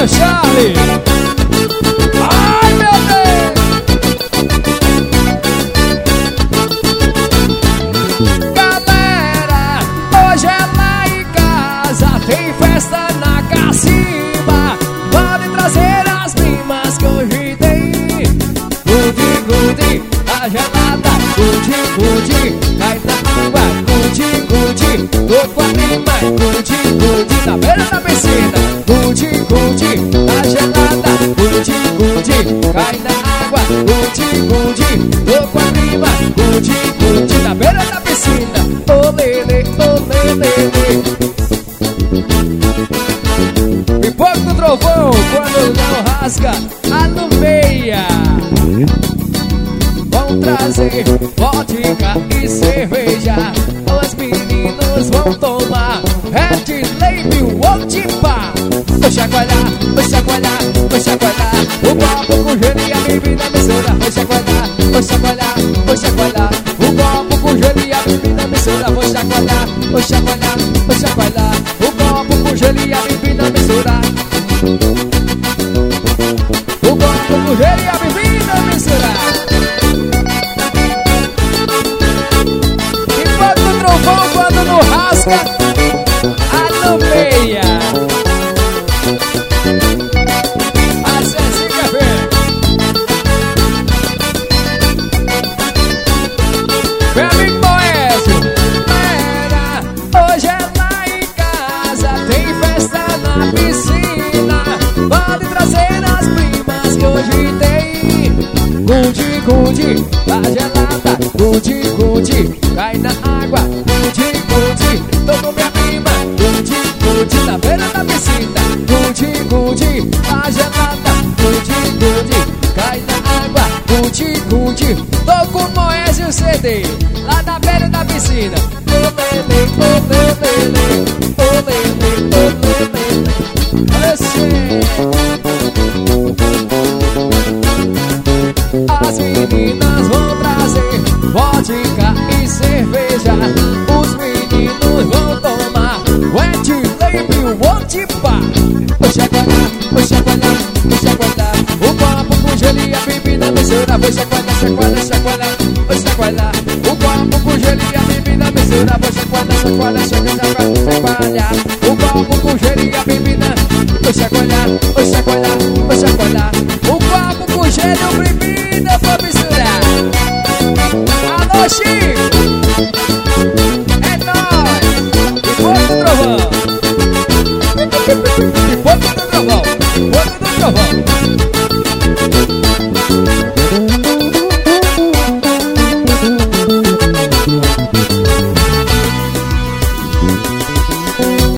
Alô, Charlie! Ai, meu Deus! Galera, hoje é lá em casa, tem festa na cacimba. Pode trazer as primas que hoje tem. Gude, gude, a gelada. Gude, gude, cai na água. Gude, gude, tô com a prima. Gude, gude, na beira da piscina. Gude, gude, a gelada. Gude, gude, cai na água. Gude, gude, tô com a prima. Gude, gude, na beira da piscina. Ô lele, pipoca do trovão, quando não rasga, alumeia. Vão trazer vodka e cerveja. Os meninos vão tomar Red Label ou Tipa. Vou chacoalhar, vou chacoalhar, vou chacoalhar. O copo com gelo e a bebida mistura. Vou chacoalhar, vou chacoalhar, vou chacoalhar. O copo com gelo e a bebida mistura. Vou chacoalhar, vou chacoalhar, vou chacoalhar. O copo com gelo e a bebida mistura. O copo com gelo e a bebida mistura. Enquanto o trovão quando não rasga, alumeia. A Cezinha vem. Meu amigo Moésio. Hoje é lá em casa, tem festa na piscina. Pode trazer as primas que hoje tem. Gude, gude, a gelada. Gude, gude, cai na água. Gude, gude, tô com minha prima. Gude, gude, na beira da piscina. Gude, gude, a gelada. Gude, gude, cai na água. Gude, gude, tô com o Moésio CD, lá na beira da piscina. Olele, olele, olele, olele, as meninas vão trazer vodka e cerveja. Os meninos vão tomar Red Label ou Tipa. Vou chacoalhar, vou chacoalhar, vou chacoalhar. O copo com gelo e a bebida mistura. Vou chacoalhar, chacoalhar, chacoalhar, vou chacoalhar. O copo com gelo e a bebida mistura. Vou chacoalhar, chacoalhar, chacoalhar, chacoalhar. O copo com gelo e a bebida. Vou chacoalhar, vou chacoalhar, vou chacoalhar. O copo com gelo e a bebida vou misturar. Alô, Chico! É nóis! Pipoca do trovão! Pipoca do trovão! Pipoca do trovão!